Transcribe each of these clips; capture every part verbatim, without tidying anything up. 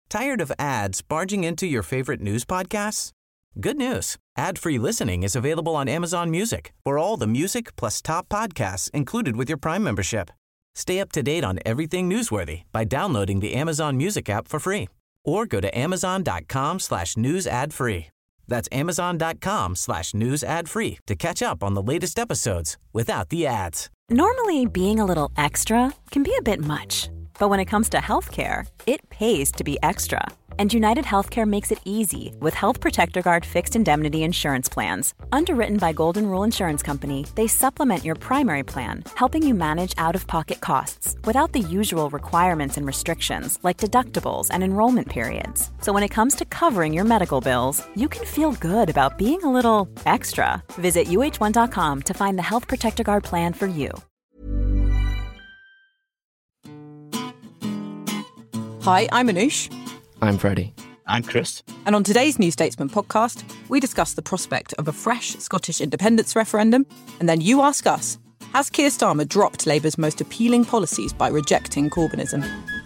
Tired of ads barging into your favorite news podcasts? Good news. Ad-free listening is available on Amazon Music for all the music plus top podcasts included with your Prime membership. Stay up to date on everything newsworthy by downloading the Amazon Music app for free or go to amazon.com slash news ad free. That's amazon.com slash news ad free to catch up on the latest episodes without the ads. Normally, being a little extra can be a bit much. But when it comes to healthcare, it pays to be extra. And United Healthcare makes it easy with Health Protector Guard fixed indemnity insurance plans. Underwritten by Golden Rule Insurance Company, they supplement your primary plan, helping you manage out-of-pocket costs without the usual requirements and restrictions like deductibles and enrollment periods. So when it comes to covering your medical bills, you can feel good about being a little extra. Visit U H one dot com to find the Health Protector Guard plan for you. Hi, I'm Anoush. I'm Freddie. I'm Chris. And on today's New Statesman podcast, we discuss the prospect of a fresh Scottish independence referendum. And then you ask us, has Keir Starmer dropped Labour's most appealing policies by rejecting Corbynism?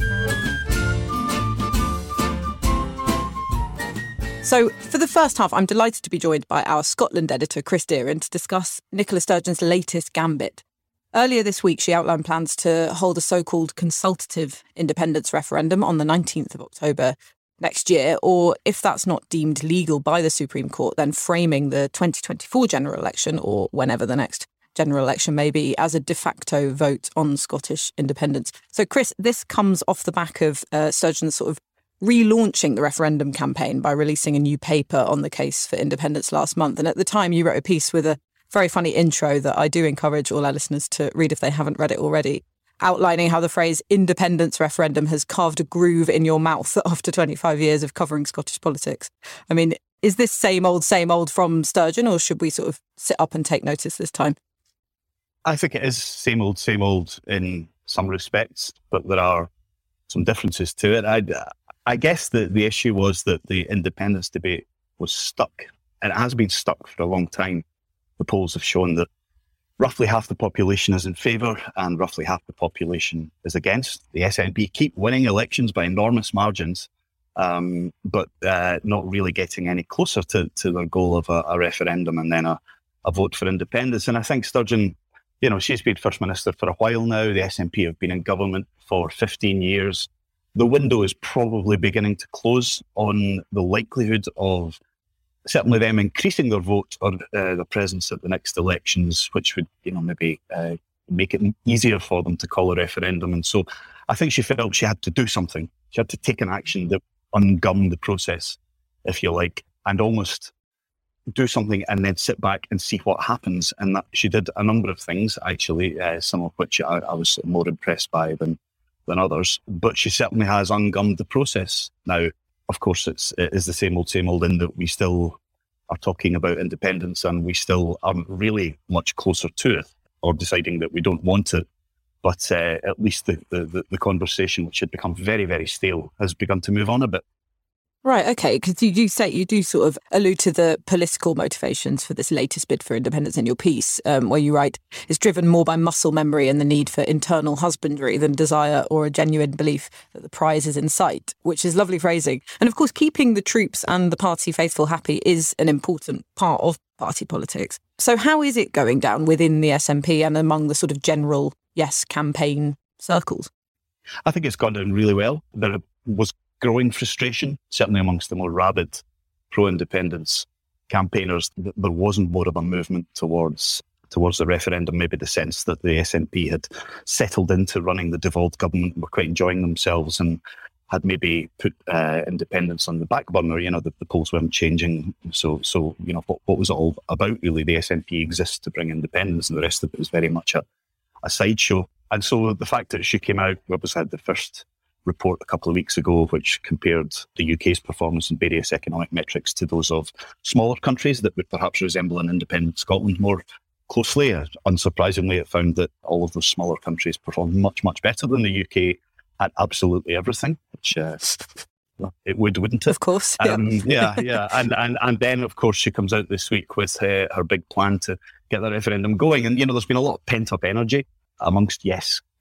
So, for the first half, I'm delighted to be joined by our Scotland editor, Chris Deeran, to discuss Nicola Sturgeon's latest gambit. Earlier this week, she outlined plans to hold a so-called consultative independence referendum on the nineteenth of October next year, or if that's not deemed legal by the Supreme Court, then framing the twenty twenty-four general election, or whenever the next general election may be, as a de facto vote on Scottish independence. So, Chris, this comes off the back of uh, Sturgeon's sort of relaunching the referendum campaign by releasing a new paper on the case for independence last month. And at the time, you wrote a piece with a very funny intro that I do encourage all our listeners to read if they haven't read it already, outlining how the phrase independence referendum has carved a groove in your mouth after twenty-five years of covering Scottish politics. I mean, is this same old, same old from Sturgeon, or should we sort of sit up and take notice this time? I think it is same old, same old in some respects, but there are some differences to it. I, I guess the, the issue was that the independence debate was stuck, and it has been stuck for a long time. The polls have shown that roughly half the population is in favour and roughly half the population is against. The S N P keep winning elections by enormous margins, um, but uh, not really getting any closer to, to their goal of a, a referendum and then a, a vote for independence. And I think Sturgeon, you know, she's been First Minister for a while now. The S N P have been in government for fifteen years. The window is probably beginning to close on the likelihood of certainly them increasing their vote or uh, their presence at the next elections, which would, you know, maybe uh, make it easier for them to call a referendum. And so I think she felt she had to do something. She had to take an action that ungummed the process, if you like, and almost do something and then sit back and see what happens. And that she did a number of things, actually, uh, some of which I, I was more impressed by than, than others. But she certainly has ungummed the process. Now, of course, it's, it is the same old, same old in that we still are talking about independence and we still aren't really much closer to it or deciding that we don't want it. But uh, at least the, the, the conversation, which had become very, very stale, has begun to move on a bit. Right, okay, because you do say, you do sort of allude to the political motivations for this latest bid for independence in your piece, um, where you write, it's driven more by muscle memory and the need for internal husbandry than desire or a genuine belief that the prize is in sight, which is lovely phrasing. And of course, keeping the troops and the party faithful happy is an important part of party politics. So how is it going down within the S N P and among the sort of general Yes campaign circles? I think it's gone down really well. There was growing frustration, certainly amongst the more rabid pro-independence campaigners, that there wasn't more of a movement towards towards the referendum, maybe the sense that the S N P had settled into running the devolved government, were quite enjoying themselves and had maybe put uh, independence on the back burner. You know, the, the polls weren't changing. So, so you know, what, what was it all about, really? The S N P exists to bring independence, and the rest of it was very much a, a sideshow. And so the fact that she came out, we obviously had the first report a couple of weeks ago, which compared the U K's performance in various economic metrics to those of smaller countries that would perhaps resemble an independent Scotland more closely. Uh, unsurprisingly, it found that all of those smaller countries performed much, much better than the U K at absolutely everything, which uh, well, it would, wouldn't it? Of course. Yeah, um, yeah. yeah. And, and and then, of course, she comes out this week with uh, her big plan to get the referendum going. And, you know, there's been a lot of pent-up energy amongst Yes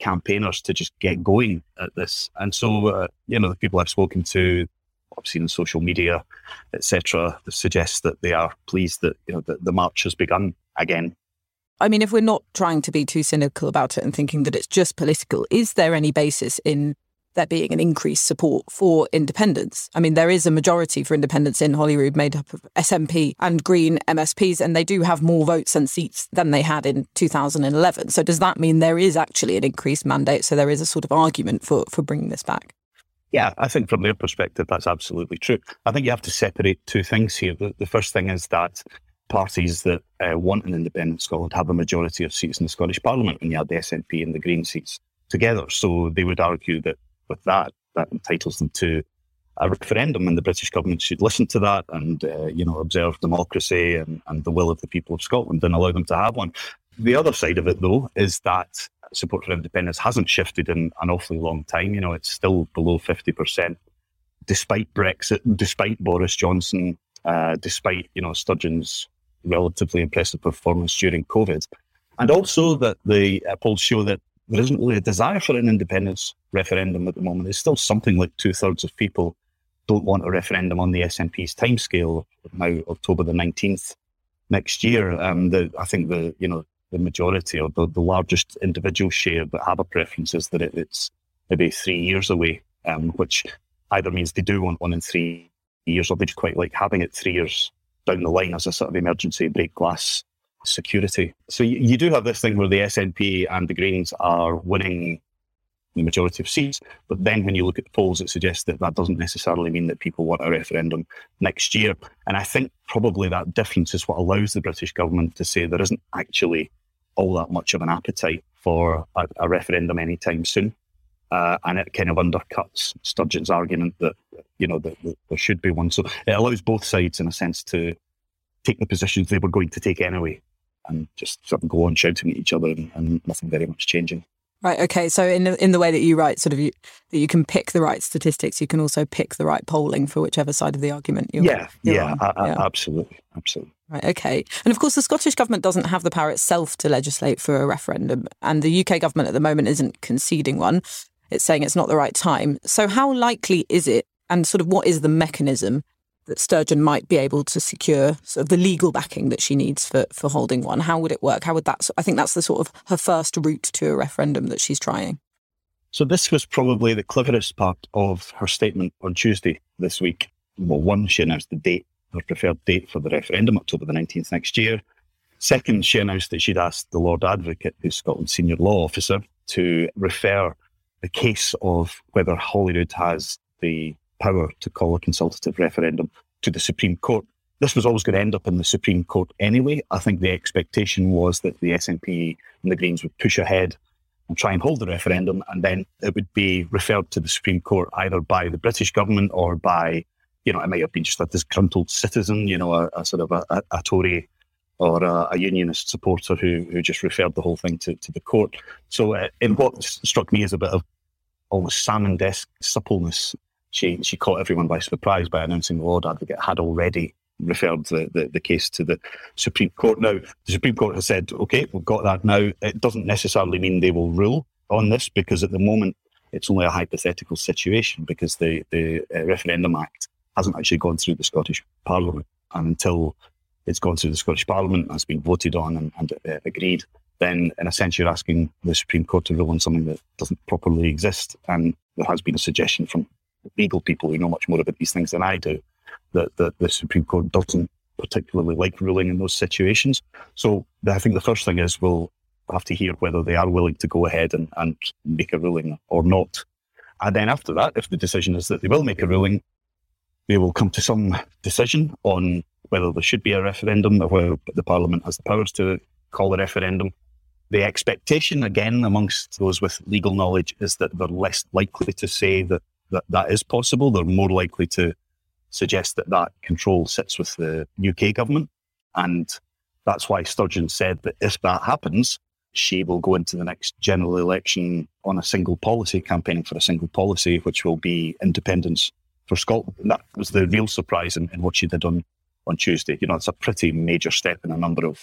campaigners to just get going at this. And so, uh, you know, the people I've spoken to, I've seen on social media, et cetera, suggest that they are pleased that, you know, the, the march has begun again. I mean, if we're not trying to be too cynical about it and thinking that it's just political, is there any basis in there being an increased support for independence? I mean, there is a majority for independence in Holyrood made up of S N P and Green M S Ps, and they do have more votes and seats than they had in two thousand eleven. So does that mean there is actually an increased mandate? So there is a sort of argument for, for bringing this back? Yeah, I think from their perspective, that's absolutely true. I think you have to separate two things here. The, the first thing is that parties that uh, want an independent Scotland have a majority of seats in the Scottish Parliament, and you have the S N P and the Green seats together. So they would argue that with that, that entitles them to a referendum, and the British government should listen to that and, uh, you know, observe democracy and, and the will of the people of Scotland and allow them to have one. The other side of it, though, is that support for independence hasn't shifted in an awfully long time. You know, it's still below fifty percent, despite Brexit, despite Boris Johnson, uh, despite, you know, Sturgeon's relatively impressive performance during COVID. And also that the uh, polls show that there isn't really a desire for an independence referendum at the moment. There's still something like two-thirds of people don't want a referendum on the S N P's timescale, now October the nineteenth next year. Um, the, I think the you know the majority or the, the largest individual share that have a preference is that it, it's maybe three years away, um, which either means they do want one in three years or they just quite like having it three years down the line as a sort of emergency break glass security. So you, you do have this thing where the S N P and the Greens are winning the majority of seats, but then when you look at the polls, it suggests that that doesn't necessarily mean that people want a referendum next year. And I think probably that difference is what allows the British government to say there isn't actually all that much of an appetite for a, a referendum anytime soon. Uh, and it kind of undercuts Sturgeon's argument that, you know, that, that there should be one. So it allows both sides, in a sense, to take the positions they were going to take anyway and just sort of go on shouting at each other and, and nothing very much changing. Right. Okay. So in the, in the way that you write, sort of you, that you can pick the right statistics, you can also pick the right polling for whichever side of the argument you're, yeah, you're yeah, on. I, yeah, absolutely, absolutely. Right. Okay. And of course, the Scottish government doesn't have the power itself to legislate for a referendum, and the U K government at the moment isn't conceding one. It's saying it's not the right time. So how likely is it, and sort of what is the mechanism that Sturgeon might be able to secure sort of the legal backing that she needs for, for holding one? How would it work? How would that, I think that's the sort of her first route to a referendum that she's trying. So this was probably the cleverest part of her statement on Tuesday this week. Well, one, she announced the date, her preferred date for the referendum, October the nineteenth next year. Second, she announced that she'd asked the Lord Advocate, who's Scotland's senior law officer, to refer the case of whether Holyrood has the power to call a consultative referendum to the Supreme Court. This was always going to end up in the Supreme Court anyway. I think the expectation was that the S N P and the Greens would push ahead and try and hold the referendum, and then it would be referred to the Supreme Court either by the British government or by, you know, it might have been just a disgruntled citizen, you know, a, a sort of a, a, a Tory or a, a unionist supporter who who just referred the whole thing to, to the court. So uh, in what struck me as a bit of almost salmon-esque suppleness, She she caught everyone by surprise by announcing the Lord Advocate had already referred the, the, the case to the Supreme Court. Now, the Supreme Court has said, OK, we've got that now. It doesn't necessarily mean they will rule on this, because at the moment it's only a hypothetical situation, because the, the uh, Referendum Act hasn't actually gone through the Scottish Parliament. And until it's gone through the Scottish Parliament, has been voted on and, and uh, agreed, then in a sense you're asking the Supreme Court to rule on something that doesn't properly exist. And there has been a suggestion from legal people who know much more about these things than I do, that, that the Supreme Court doesn't particularly like ruling in those situations. So I think the first thing is we'll have to hear whether they are willing to go ahead and, and make a ruling or not. And then after that, if the decision is that they will make a ruling, they will come to some decision on whether there should be a referendum or whether the Parliament has the powers to call a referendum. The expectation, again, amongst those with legal knowledge, is that they're less likely to say that that, that is possible. They're more likely to suggest that that control sits with the U K government. And that's why Sturgeon said that if that happens, she will go into the next general election on a single policy, campaigning for a single policy, which will be independence for Scotland. And that was the real surprise in, in what she did on, on Tuesday. You know, it's a pretty major step in a number of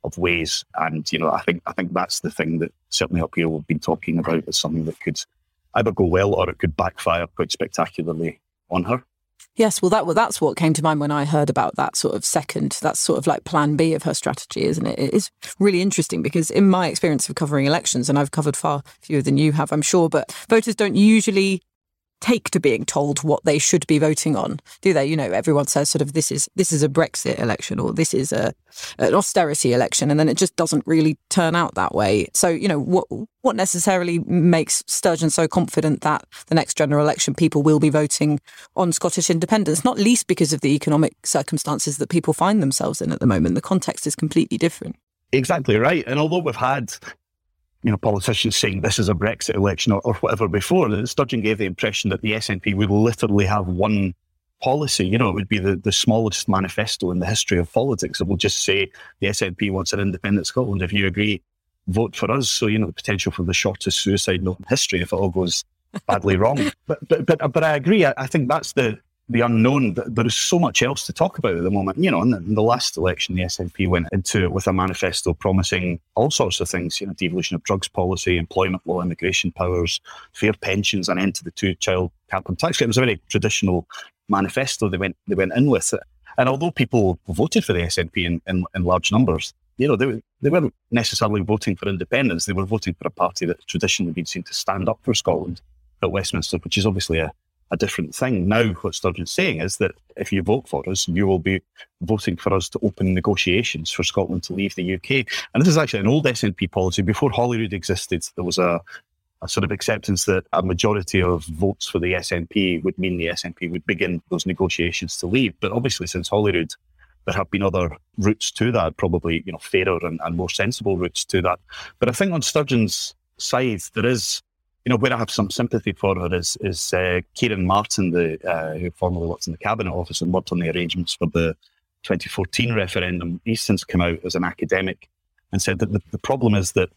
of ways. And, you know, I think I think that's the thing that certainly up here we've been talking about as something that could either go well or it could backfire quite spectacularly on her. Yes, well, that well, that's what came to mind when I heard about that sort of second, that's sort of like plan B of her strategy, isn't it? It is really interesting because in my experience of covering elections, and I've covered far fewer than you have, I'm sure, but voters don't usually take to being told what they should be voting on, do they? You know, everyone says sort of this is this is a Brexit election or this is a an austerity election, and then it just doesn't really turn out that way. So, you know, what what necessarily makes Sturgeon so confident that the next general election people will be voting on Scottish independence, not least because of the economic circumstances that people find themselves in at the moment. The context is completely different. Exactly right. And although we've had you know, politicians saying this is a Brexit election or, or whatever before, Sturgeon gave the impression that the S N P would literally have one policy. You know, it would be the, the smallest manifesto in the history of politics. It will just say the S N P wants an independent Scotland. If you agree, vote for us. So, you know, the potential for the shortest suicide note in history if it all goes badly wrong. But, but but but I agree. I, I think that's the the unknown. There is so much else to talk about at the moment. You know, in the, in the last election, the S N P went into it with a manifesto promising all sorts of things, you know, devolution of drugs policy, employment law, immigration powers, fair pensions, an end to the two-child cap and tax rate. It was a very traditional manifesto they went they went in with. And although people voted for the S N P in, in, in large numbers, you know, they, they weren't necessarily voting for independence. They were voting for a party that traditionally been seen to stand up for Scotland at Westminster, which is obviously a a different thing. Now, what Sturgeon's saying is that if you vote for us, you will be voting for us to open negotiations for Scotland to leave the U K. And this is actually an old S N P policy. Before Holyrood existed, there was a, a sort of acceptance that a majority of votes for the S N P would mean the S N P would begin those negotiations to leave. But obviously, since Holyrood, there have been other routes to that, probably, you know, fairer and, and more sensible routes to that. But I think on Sturgeon's side, there is, you know, where I have some sympathy for her is is uh, Kieran Martin, the uh, who formerly worked in the Cabinet Office and worked on the arrangements for the twenty fourteen referendum. He's since come out as an academic and said that the, the problem is that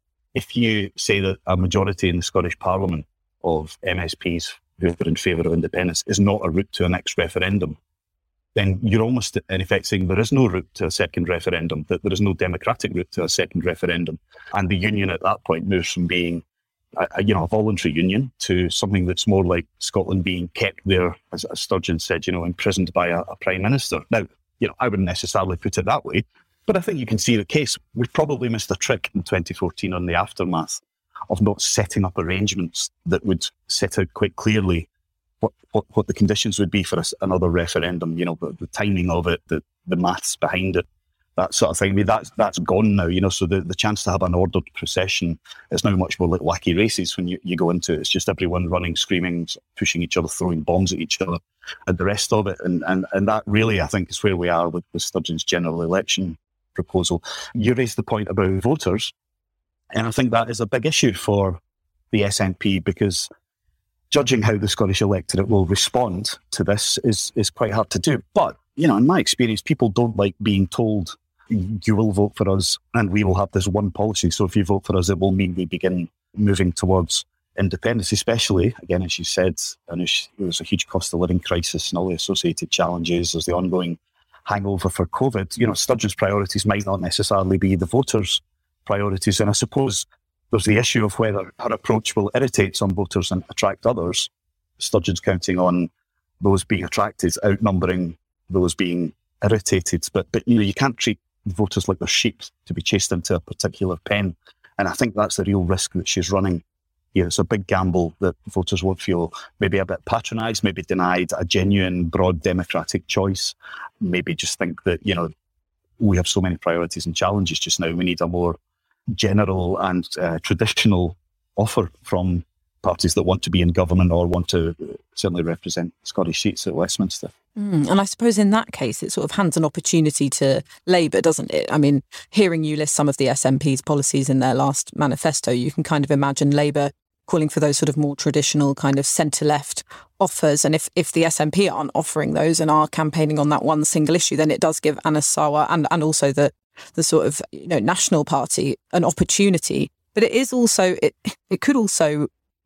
if you say that a majority in the Scottish Parliament of M S Ps who are in favour of independence is not a route to a next referendum, then you're almost in effect saying there is no route to a second referendum, that there is no democratic route to a second referendum. And the union at that point moves from being A, you know, a voluntary union to something that's more like Scotland being kept there, as, as Sturgeon said, you know, imprisoned by a, a prime minister. Now, you know, I wouldn't necessarily put it that way, but I think you can see the case. We probably missed a trick in twenty fourteen on the aftermath of not setting up arrangements that would set out quite clearly what, what, what the conditions would be for a, another referendum, you know, the, the timing of it, the, the maths behind it, that sort of thing. I mean, that's, that's gone now, you know, so the, the chance to have an ordered procession is now much more like wacky races when you, you go into it. It's just everyone running, screaming, pushing each other, throwing bombs at each other and the rest of it. And and, and that really, I think, is where we are with, with Sturgeon's general election proposal. You raised the point about voters, and I think that is a big issue for the S N P because judging how the Scottish electorate will respond to this is, is quite hard to do. But, you know, in my experience, people don't like being told you will vote for us and we will have this one policy. So if you vote for us, it will mean we begin moving towards independence, especially, again, as you said, and there's a huge cost of living crisis and all the associated challenges. There's the ongoing hangover for COVID. You know, Sturgeon's priorities might not necessarily be the voters' priorities. And I suppose there's the issue of whether her approach will irritate some voters and attract others. Sturgeon's counting on those being attracted, outnumbering those being irritated. But, but you know, you can't treat voters like they're sheep to be chased into a particular pen. And I think that's the real risk that she's running here. It's a big gamble that voters won't feel maybe a bit patronised, maybe denied a genuine, broad democratic choice, maybe just think that, you know, we have so many priorities and challenges just now. We need a more general and uh, traditional offer from parties that want to be in government or want to certainly represent Scottish seats at Westminster. Mm, and I suppose in that case, it sort of hands an opportunity to Labour, doesn't it? I mean, hearing you list some of the S N P's policies in their last manifesto, you can kind of imagine Labour calling for those sort of more traditional kind of centre-left offers. And if, if the S N P aren't offering those and are campaigning on that one single issue, then it does give Anas Sarwar and, and also the the sort of, you know, National Party an opportunity. But it is also, it it could also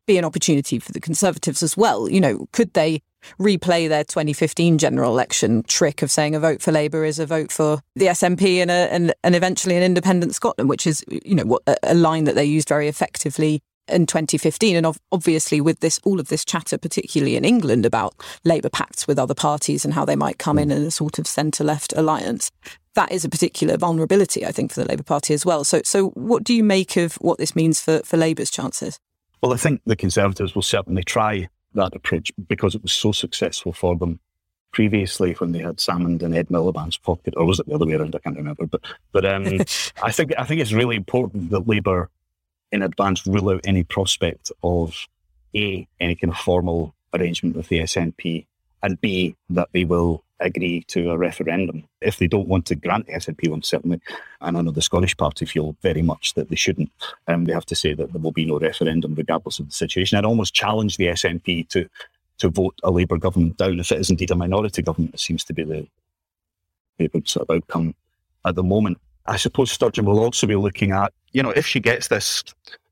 be an opportunity for the Conservatives as well? You know, could they replay their twenty fifteen general election trick of saying a vote for Labour is a vote for the S N P and, a, and, and eventually an independent Scotland, which is, you know, what, a line that they used very effectively in twenty fifteen. And obviously with this, all of this chatter, particularly in England, about Labour pacts with other parties and how they might come in in a sort of centre-left alliance, that is a particular vulnerability, I think, for the Labour Party as well. So so what do you make of what this means for, for Labour's chances? Well, I think the Conservatives will certainly try that approach because it was so successful for them previously when they had Salmond in Ed Miliband's pocket, or was it the other way around? I can't remember. But but um, I think I think it's really important that Labour in advance rule out any prospect of A, any kind of formal arrangement with the S N P, and B, that they will agree to a referendum. If they don't want to grant the S N P one, certainly, and I know the Scottish Party feel very much that they shouldn't, um, they have to say that there will be no referendum regardless of the situation. I'd almost challenge the S N P to to vote a Labour government down if it is indeed a minority government. It seems to be the Labour sort of outcome at the moment. I suppose Sturgeon will also be looking at, you know, if she gets this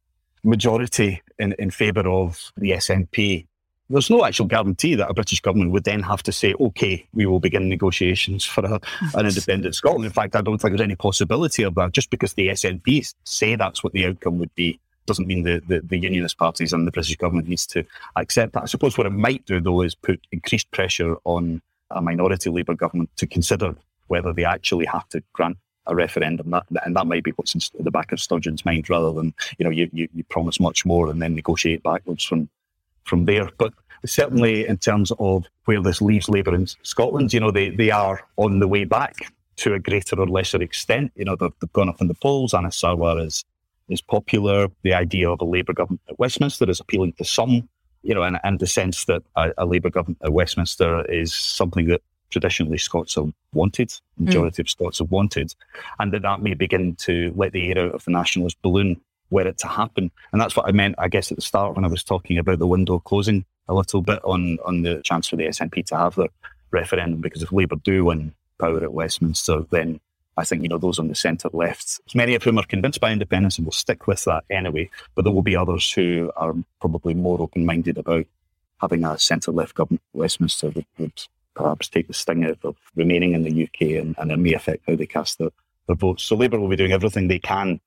majority in, in favour of the S N P, there's no actual guarantee that a British government would then have to say, OK, we will begin negotiations for a, an independent Scotland. In fact, I don't think there's any possibility of that. Just because the S N P say that's what the outcome would be doesn't mean the, the, the unionist parties and the British government needs to accept that. I suppose what it might do, though, is put increased pressure on a minority Labour government to consider whether they actually have to grant a referendum. That, and that might be what's in the back of Sturgeon's mind, rather than, you know, you, you, you promise much more and then negotiate backwards from from there. But certainly in terms of where this leaves Labour in Scotland, you know, they, they are on the way back to a greater or lesser extent. You know, they've, they've gone up in the polls. Anas Sarwar is, is popular. The idea of a Labour government at Westminster is appealing to some, you know, and, and the sense that a, a Labour government at Westminster is something that traditionally Scots have wanted, the majority mm. of Scots have wanted, and that that may begin to let the air out of the nationalist balloon were it to happen. And that's what I meant, I guess, at the start when I was talking about the window closing a little bit on, on the chance for the S N P to have their referendum, because if Labour do win power at Westminster, then I think, you know, those on the centre left, many of whom are convinced by independence and will stick with that anyway, but there will be others who are probably more open-minded about having a centre left government at Westminster would, would perhaps take the sting out of remaining in the U K, and, and it may affect how they cast their, their votes. So Labour will be doing everything they can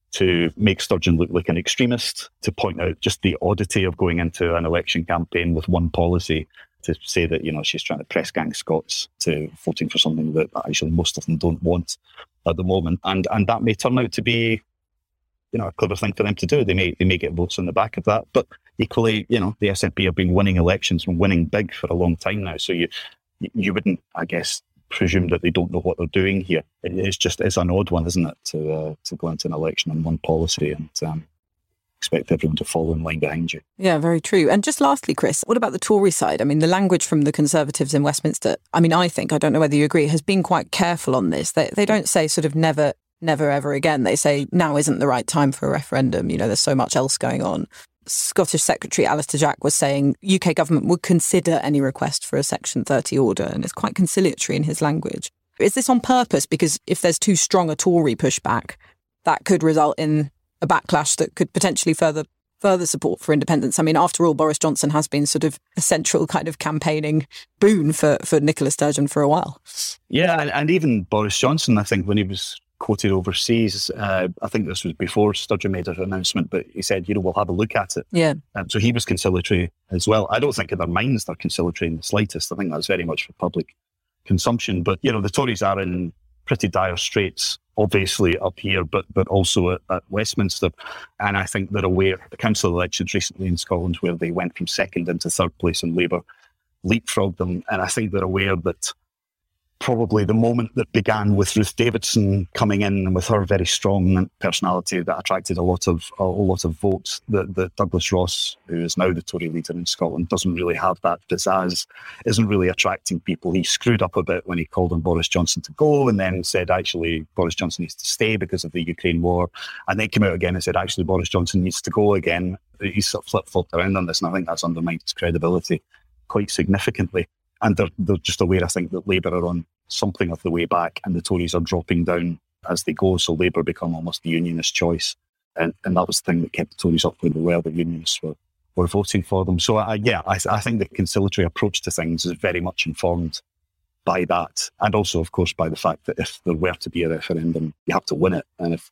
to make Sturgeon look like an extremist, to point out just the oddity of going into an election campaign with one policy, to say that, you know, she's trying to press gang Scots to voting for something that actually most of them don't want at the moment. And and that may turn out to be, you know, a clever thing for them to do. They may they may get votes on the back of that. But equally, you know, the S N P have been winning elections and winning big for a long time now. So you you wouldn't, I guess, presume that they don't know what they're doing here. It's just, it's an odd one, isn't it, to uh, to go into an election on one policy and um, expect everyone to follow in line behind you. Yeah, very true. And just lastly, Chris, what about the Tory side? I mean, the language from the Conservatives in Westminster, I mean, I think, I don't know whether you agree, has been quite careful on this. They they don't say sort of never, never, ever again. They say now isn't the right time for a referendum. You know, there's so much else going on. Scottish Secretary Alistair Jack was saying U K government would consider any request for a Section thirty order, and it's quite conciliatory in his language. Is this on purpose? Because if there's too strong a Tory pushback, that could result in a backlash that could potentially further further support for independence. I mean, after all, Boris Johnson has been sort of a central kind of campaigning boon for, for Nicola Sturgeon for a while. Yeah, and, and even Boris Johnson, I think, when he was quoted overseas, uh, I think this was before Sturgeon made an announcement, but he said, you know, we'll have a look at it. Yeah. Um, so he was conciliatory as well. I don't think in their minds they're conciliatory in the slightest. I think that's very much for public consumption. But, you know, the Tories are in pretty dire straits, obviously up here, but but also at, at Westminster. And I think they're aware, the council elections recently in Scotland, where they went from second into third place and Labour leapfrogged them. And I think they're aware that probably the moment that began with Ruth Davidson coming in and with her very strong personality that attracted a lot of a whole lot of votes, that, that Douglas Ross, who is now the Tory leader in Scotland, doesn't really have that pizzazz, isn't really attracting people. He screwed up a bit when he called on Boris Johnson to go, and then said actually Boris Johnson needs to stay because of the Ukraine war, and then came out again and said actually Boris Johnson needs to go again. He's sort of flip-flopped around on this, and I think that's undermined his credibility quite significantly. And they're, they're just aware, I think, that Labour are on something of the way back and the Tories are dropping down as they go. So Labour become almost the unionist choice. And, and that was the thing that kept the Tories up when they were. The unionists were, were voting for them. So, I, yeah, I, I think the conciliatory approach to things is very much informed by that. And also, of course, by the fact that if there were to be a referendum, you have to win it. And if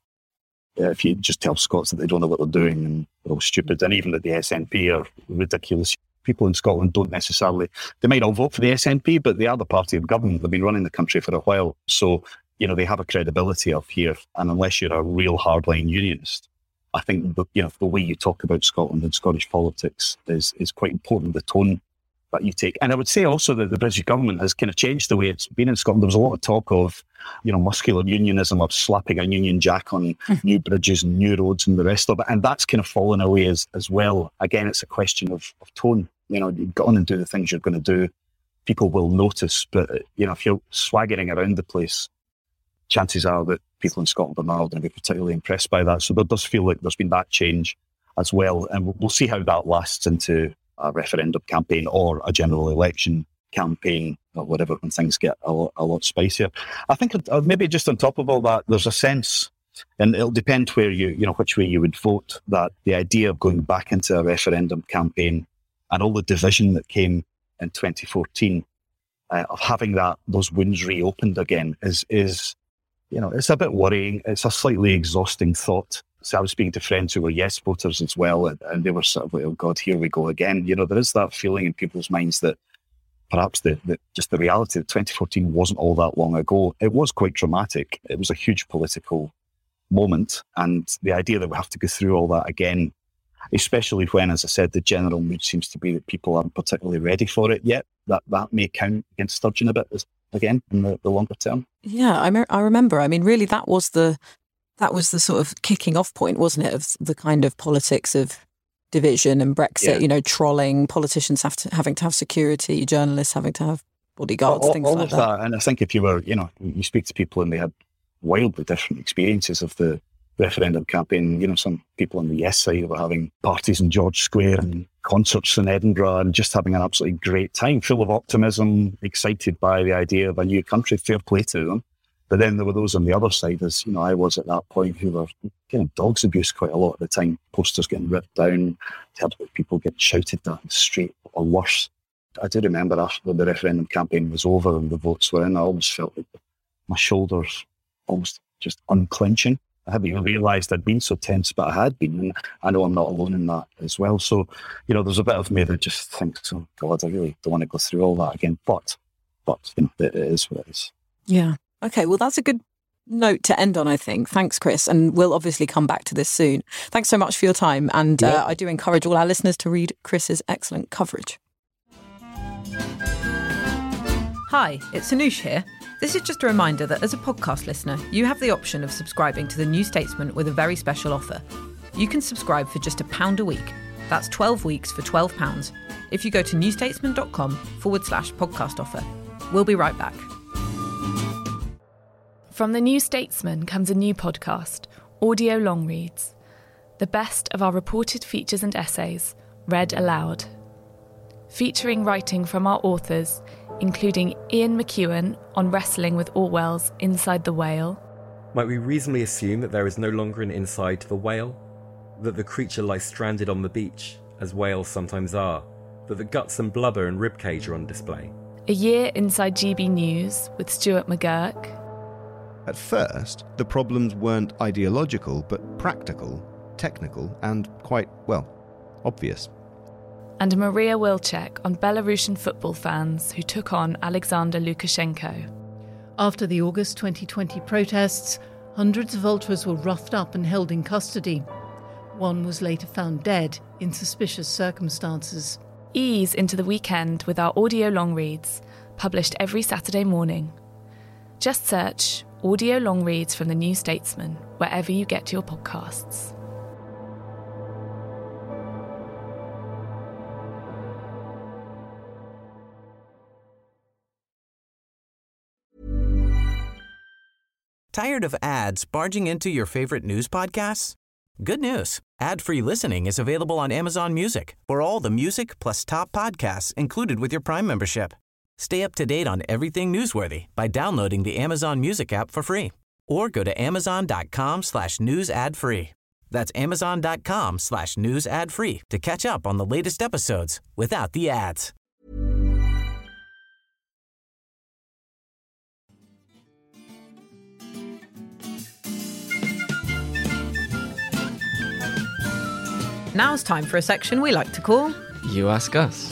if you just tell Scots that they don't know what they're doing and they're all stupid, and even that the S N P are ridiculous, people in Scotland don't necessarily, they might all vote for the S N P, but they are the party of government. They've been running the country for a while. So, you know, they have a credibility up here. And unless you're a real hardline unionist, I think the, you know, the way you talk about Scotland and Scottish politics is is quite important, the tone that you take. And I would say also that the British government has kind of changed the way it's been in Scotland. There was a lot of talk of, you know, muscular unionism, of slapping a Union Jack on new bridges and new roads and the rest of it. And that's kind of fallen away as, as well. Again, it's a question of, of tone. You know, you go on and do the things you're going to do. People will notice. But, you know, if you're swaggering around the place, chances are that people in Scotland are not going to be particularly impressed by that. So there does feel like there's been that change as well. And we'll, we'll see how that lasts into a referendum campaign or a general election campaign or whatever, when things get a lot, a lot spicier. I think uh, maybe just on top of all that, there's a sense, and it'll depend where you, you know, which way you would vote, that the idea of going back into a referendum campaign and all the division that came in twenty fourteen, uh, of having that, those wounds reopened again is, is, you know, it's a bit worrying. It's a slightly exhausting thought. So I was speaking to friends who were yes voters as well, and, and they were sort of like, oh God, here we go again. You know, there is that feeling in people's minds that perhaps the, the just the reality of twenty fourteen wasn't all that long ago. It was quite dramatic. It was a huge political moment. And the idea that we have to go through all that again, especially when, as I said, the general mood seems to be that people aren't particularly ready for it yet, that, that may count against Sturgeon a bit as, again in the, the longer term. Yeah, I, me- I remember. I mean, really, that was the that was the sort of kicking off point, wasn't it, of the kind of politics of division and Brexit, yeah. You know, trolling, politicians have to, having to have security, journalists having to have bodyguards, all, things all like of that. that. And I think if you were, you know, you speak to people and they had wildly different experiences of the referendum campaign. You know, some people on the yes side were having parties in George Square and concerts in Edinburgh and just having an absolutely great time, full of optimism, excited by the idea of a new country. Fair play to them. But then there were those on the other side, as you know, I was at that point, who were getting dogs abuse quite a lot at the time, posters getting ripped down, people getting shouted at in the street or worse. I do remember after the referendum campaign was over and the votes were in, I almost felt like my shoulders almost just unclenching. I hadn't even realised I'd been so tense, but I had been, and I know I'm not alone in that as well. So, you know, there's a bit of me that just thinks, oh God, I really don't want to go through all that again. But, but you know, it is what it is. Yeah. Okay, well, that's a good note to end on, I think. Thanks, Chris. And we'll obviously come back to this soon. Thanks so much for your time. And yeah. uh, I do encourage all our listeners to read Chris's excellent coverage. Hi, it's Anoosh here. This is just a reminder that as a podcast listener, you have the option of subscribing to The New Statesman with a very special offer. You can subscribe for just a pound a week. That's twelve weeks for twelve pounds. If you go to newstatesman.com forward slash podcast offer. We'll be right back. From The New Statesman comes a new podcast, Audio Long Reads. The best of our reported features and essays, read aloud. Featuring writing from our authors, including Ian McEwan on wrestling with Orwell's Inside the Whale. Might we reasonably assume that there is no longer an inside to the whale? That the creature lies stranded on the beach, as whales sometimes are? That the guts and blubber and ribcage are on display? A year inside G B News with Stuart McGurk. At first, the problems weren't ideological, but practical, technical, and quite, well, obvious. And Maria Wilczek on Belarusian football fans who took on Alexander Lukashenko. After the August twenty twenty protests, hundreds of ultras were roughed up and held in custody. One was later found dead in suspicious circumstances. Ease into the weekend with our audio long reads, published every Saturday morning. Just search Audio Long Reads from The New Statesman wherever you get your podcasts. Tired of ads barging into your favorite news podcasts? Good news. Ad-free listening is available on Amazon Music for all the music plus top podcasts included with your Prime membership. Stay up to date on everything newsworthy by downloading the Amazon Music app for free or go to amazon.com slash news ad free. That's amazon.com slash news ad free to catch up on the latest episodes without the ads. Now it's time for a section we like to call You Ask Us.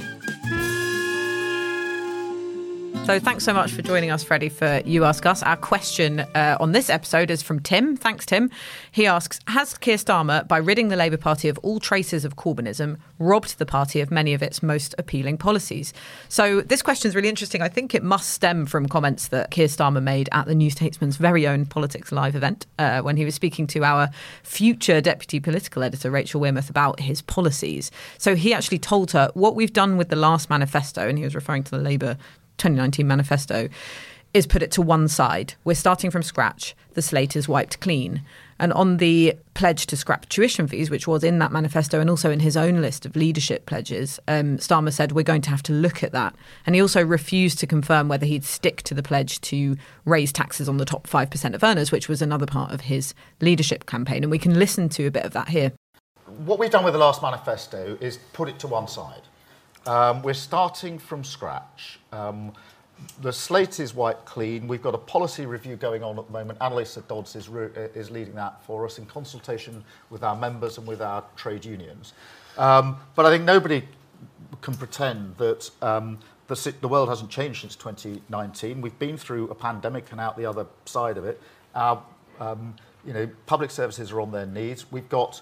So thanks so much for joining us, Freddie, for You Ask Us. Our question uh, on this episode is from Tim. Thanks, Tim. He asks, has Keir Starmer, by ridding the Labour Party of all traces of Corbynism, robbed the party of many of its most appealing policies? So this question is really interesting. I think it must stem from comments that Keir Starmer made at the New Statesman's very own Politics Live event uh, when he was speaking to our future deputy political editor, Rachel Wearmouth, about his policies. So he actually told her what we've done with the last manifesto, and he was referring to the Labour twenty nineteen manifesto, is put it to one side. We're starting from scratch. The slate is wiped clean. And on the pledge to scrap tuition fees, which was in that manifesto and also in his own list of leadership pledges, um, Starmer said we're going to have to look at that. And he also refused to confirm whether he'd stick to the pledge to raise taxes on the top five percent of earners, which was another part of his leadership campaign. And we can listen to a bit of that here. What we've done with the last manifesto is put it to one side. Um, we're starting from scratch. Um, the slate is wiped clean. We've got a policy review going on at the moment. Annalisa Dodds is, re- is leading that for us in consultation with our members and with our trade unions. Um, but I think nobody can pretend that um, the, the world hasn't changed since twenty nineteen. We've been through a pandemic and out the other side of it. Our um, you know, public services are on their knees. We've got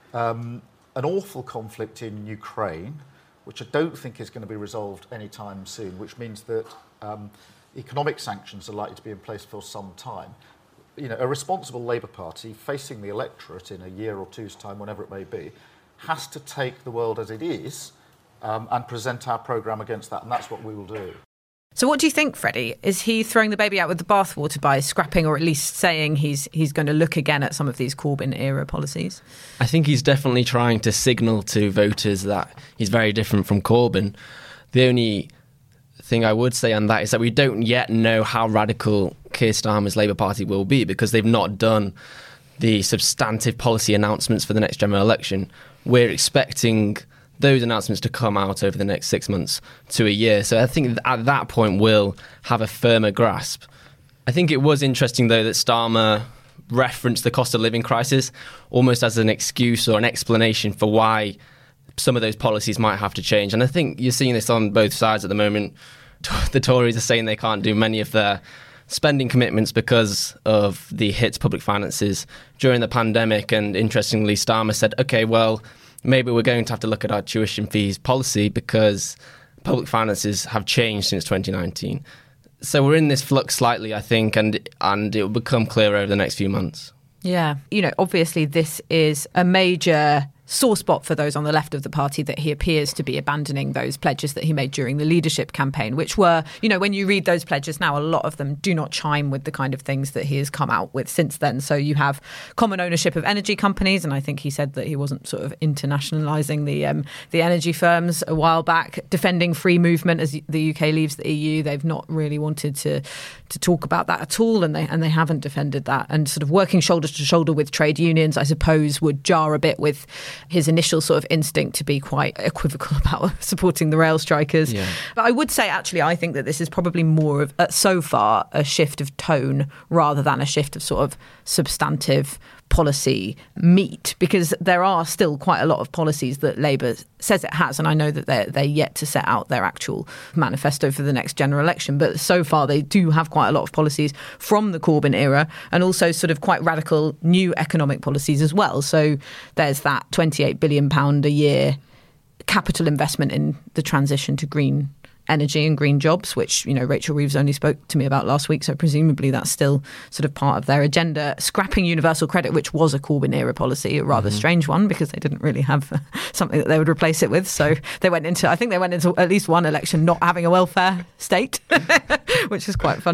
um, an awful conflict in Ukraine, which I don't think is going to be resolved anytime soon, which means that um, economic sanctions are likely to be in place for some time. You know, a responsible Labour Party facing the electorate in a year or two's time, whenever it may be, has to take the world as it is um, and present our programme against that, and that's what we will do. So what do you think, Freddie? Is he throwing the baby out with the bathwater by scrapping or at least saying he's he's going to look again at some of these Corbyn-era policies? I think he's definitely trying to signal to voters that he's very different from Corbyn. The only thing I would say on that is that we don't yet know how radical Keir Starmer's Labour Party will be because they've not done the substantive policy announcements for the next general election. We're expecting those announcements to come out over the next six months to a year. So I think at that point we'll have a firmer grasp. I think it was interesting, though, that Starmer referenced the cost of living crisis almost as an excuse or an explanation for why some of those policies might have to change. And I think you're seeing this on both sides at the moment. The Tories are saying they can't do many of their spending commitments because of the hit to public finances during the pandemic. And interestingly, Starmer said, OK, well, maybe we're going to have to look at our tuition fees policy because public finances have changed since twenty nineteen. So we're in this flux slightly, I think, and and it will become clearer over the next few months. Yeah. You know, obviously this is a major sore spot for those on the left of the party, that he appears to be abandoning those pledges that he made during the leadership campaign, which were, you know, when you read those pledges now, a lot of them do not chime with the kind of things that he has come out with since then. So you have common ownership of energy companies, and I think he said that he wasn't sort of internationalising the um, the energy firms a while back, defending free movement as the U K leaves the E U. They've not really wanted to to talk about that at all, and they and they haven't defended that. And sort of working shoulder to shoulder with trade unions, I suppose, would jar a bit with his initial sort of instinct to be quite equivocal about supporting the rail strikers. Yeah. But I would say, actually, I think that this is probably more of, uh, so far, a shift of tone rather than a shift of sort of substantive policy meat, because there are still quite a lot of policies that Labour says it has, and I know that they're, they're yet to set out their actual manifesto for the next general election, but so far they do have quite a lot of policies from the Corbyn era, and also sort of quite radical new economic policies as well. So there's that twenty-eight billion pounds a year capital investment in the transition to green energy and green jobs, which, you know, Rachel Reeves only spoke to me about last week, so presumably that's still sort of part of their agenda. Scrapping universal credit, which was a Corbyn era policy, a rather mm-hmm. strange one, because they didn't really have something that they would replace it with. So they went into, I think they went into at least one election not having a welfare state, which is quite funny.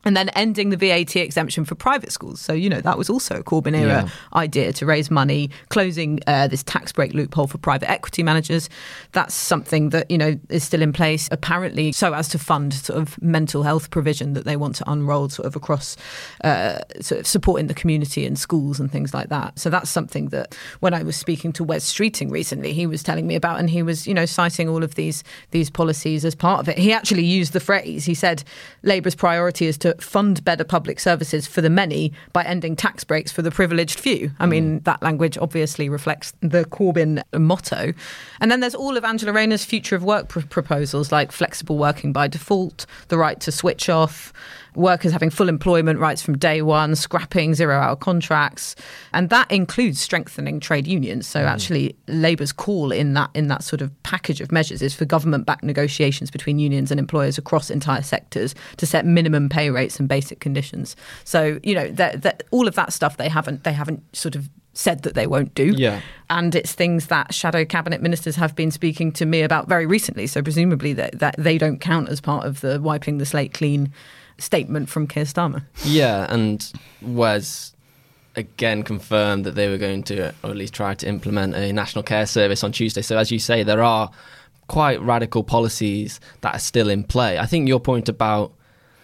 And then ending the V A T exemption for private schools. So, you know, that was also a Corbyn era Yeah. idea to raise money, closing uh, this tax break loophole for private equity managers. That's something that, you know, is still in place, apparently, so as to fund sort of mental health provision that they want to unroll sort of across uh, sort of supporting the community and schools and things like that. So that's something that when I was speaking to Wes Streeting recently, he was telling me about, and he was, you know, citing all of these, these policies as part of it. He actually used the phrase, he said, Labour's priority is to fund better public services for the many by ending tax breaks for the privileged few. I mean, mm. that language obviously reflects the Corbyn motto. And then there's all of Angela Rayner's future of work pr- proposals like flexible working by default, the right to switch off, workers having full employment rights from day one, scrapping zero-hour contracts. And that includes strengthening trade unions. So mm. actually, Labour's call in that in that sort of package of measures is for government-backed negotiations between unions and employers across entire sectors to set minimum pay rates and basic conditions. So, you know, that, that, all of that stuff they haven't they haven't sort of said that they won't do. Yeah. And it's things that shadow cabinet ministers have been speaking to me about very recently. So presumably that, that they don't count as part of the wiping the slate clean statement from Keir Starmer. Yeah, and Wes again confirmed that they were going to, or at least try to implement a national care service on Tuesday. So as you say, there are quite radical policies that are still in play. I think your point about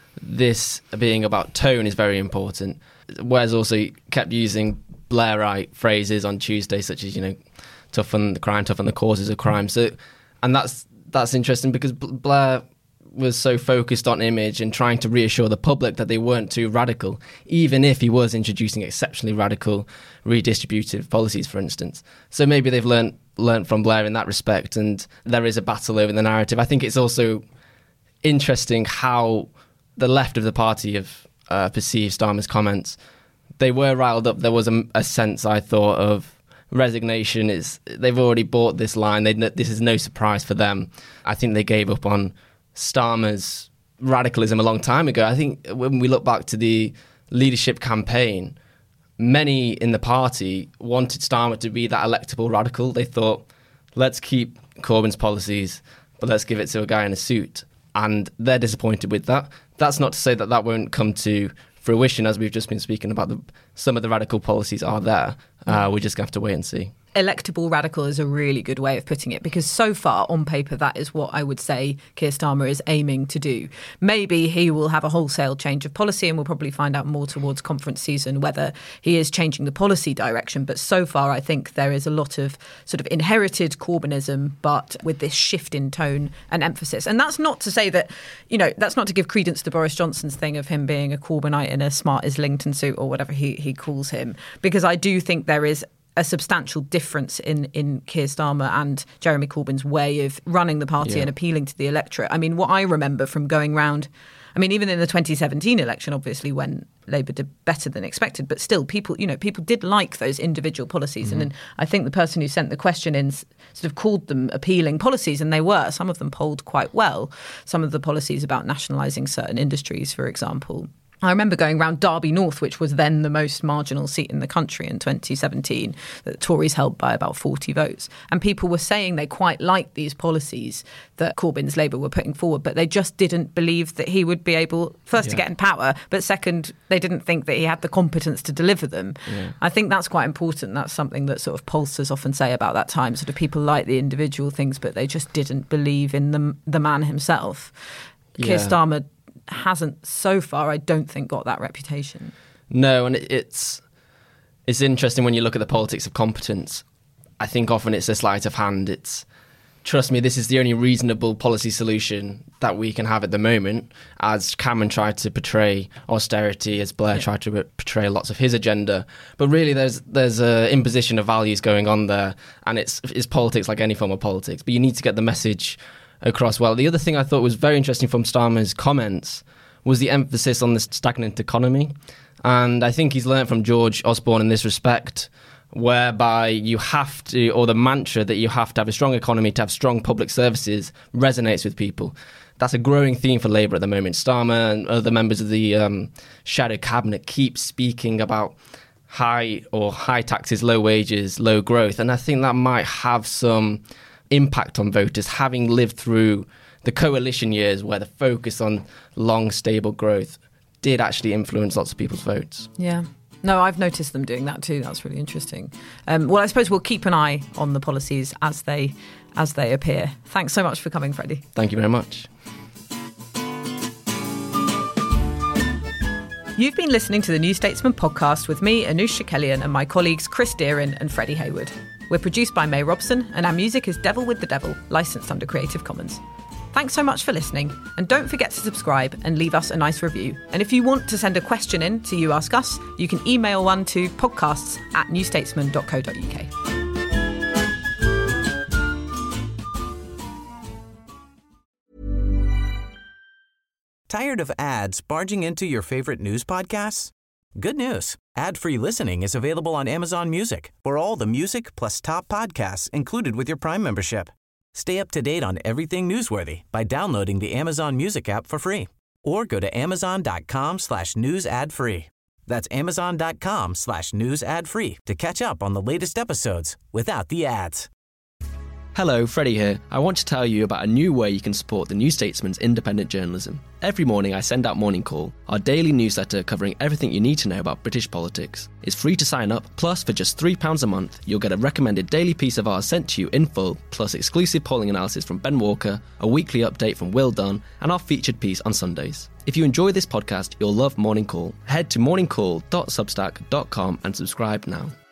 this being about tone is very important. Wes also kept using Blairite phrases on Tuesday, such as, you know, toughen the crime, toughen the causes of crime. So, and that's that's interesting because Blair was so focused on image and trying to reassure the public that they weren't too radical, even if he was introducing exceptionally radical redistributive policies, for instance. So maybe they've learnt learnt from Blair in that respect, and there is a battle over the narrative. I think it's also interesting how the left of the party have uh, perceived Starmer's comments. They were riled up. There was a, a sense, I thought, of resignation. Is they've already bought this line. They, this is no surprise for them. I think they gave up on Starmer's radicalism a long time ago. I think when we look back to the leadership campaign, many in the party wanted Starmer to be that electable radical. They thought, let's keep Corbyn's policies, but let's give it to a guy in a suit. And they're disappointed with that. That's not to say that that won't come to fruition, as we've just been speaking about. The, some of the radical policies are there. Uh, we're just going to have to wait and see. Electable radical is a really good way of putting it, because so far on paper that is what I would say Keir Starmer is aiming to do. Maybe he will have a wholesale change of policy, and we'll probably find out more towards conference season whether he is changing the policy direction. But so far I think there is a lot of sort of inherited Corbynism, but with this shift in tone and emphasis. And that's not to say that, you know, that's not to give credence to Boris Johnson's thing of him being a Corbynite in a smart Islington suit or whatever he, he calls him, because I do think there is a substantial difference in, in Keir Starmer and Jeremy Corbyn's way of running the party yeah. and appealing to the electorate. I mean, what I remember from going round, I mean, even in the twenty seventeen election, obviously, when Labour did better than expected, but still people, you know, people did like those individual policies. Mm-hmm. And then I think the person who sent the question in sort of called them appealing policies, and they were. Some of them polled quite well. Some of the policies about nationalising certain industries, for example. I remember going around Derby North, which was then the most marginal seat in the country in twenty seventeen, that the Tories held by about forty votes. And people were saying they quite liked these policies that Corbyn's Labour were putting forward, but they just didn't believe that he would be able, first, yeah. to get in power, but second, they didn't think that he had the competence to deliver them. Yeah. I think that's quite important. That's something that sort of pollsters often say about that time. Sort of people like the individual things, but they just didn't believe in the, the man himself. Yeah. Keir Starmer hasn't so far, I don't think, got that reputation. No, and it's it's interesting when you look at the politics of competence. I think often it's a sleight of hand. It's, trust me, this is the only reasonable policy solution that we can have at the moment, as Cameron tried to portray austerity, as Blair yeah. tried to portray lots of his agenda. But really there's there's an imposition of values going on there, and it's it's politics like any form of politics. But you need to get the message across well. The other thing I thought was very interesting from Starmer's comments was the emphasis on the stagnant economy. And I think he's learned from George Osborne in this respect, whereby you have to, or the mantra that you have to have a strong economy to have strong public services resonates with people. That's a growing theme for Labour at the moment. Starmer and other members of the um, shadow cabinet keep speaking about high or high taxes, low wages, low growth. And I think that might have some impact on voters, having lived through the coalition years where the focus on long, stable growth did actually influence lots of people's votes. Yeah. No, I've noticed them doing that too. That's really interesting. Um, well, I suppose we'll keep an eye on the policies as they as they appear. Thanks so much for coming, Freddie. Thank you very much. You've been listening to the New Statesman podcast with me, Anoosh Chakelian, and my colleagues Chris Deerin and Freddie Hayward. We're produced by May Robson, and our music is Devil with the Devil, licensed under Creative Commons. Thanks so much for listening, and don't forget to subscribe and leave us a nice review. And if you want to send a question in to You Ask Us, you can email one to podcasts at newstatesman dot co dot uk. Tired of ads barging into your favorite news podcasts? Good news. Ad-free listening is available on Amazon Music for all the music plus top podcasts included with your Prime membership. Stay up to date on everything newsworthy by downloading the Amazon Music app for free or go to amazon.com slash news ad free. That's amazon.com slash news ad free to catch up on the latest episodes without the ads. Hello, Freddie here. I want to tell you about a new way you can support the New Statesman's independent journalism. Every morning I send out Morning Call, our daily newsletter covering everything you need to know about British politics. It's free to sign up, plus for just three pounds a month, you'll get a recommended daily piece of ours sent to you in full, plus exclusive polling analysis from Ben Walker, a weekly update from Will Dunn, and our featured piece on Sundays. If you enjoy this podcast, you'll love Morning Call. Head to morning call dot substack dot com and subscribe now.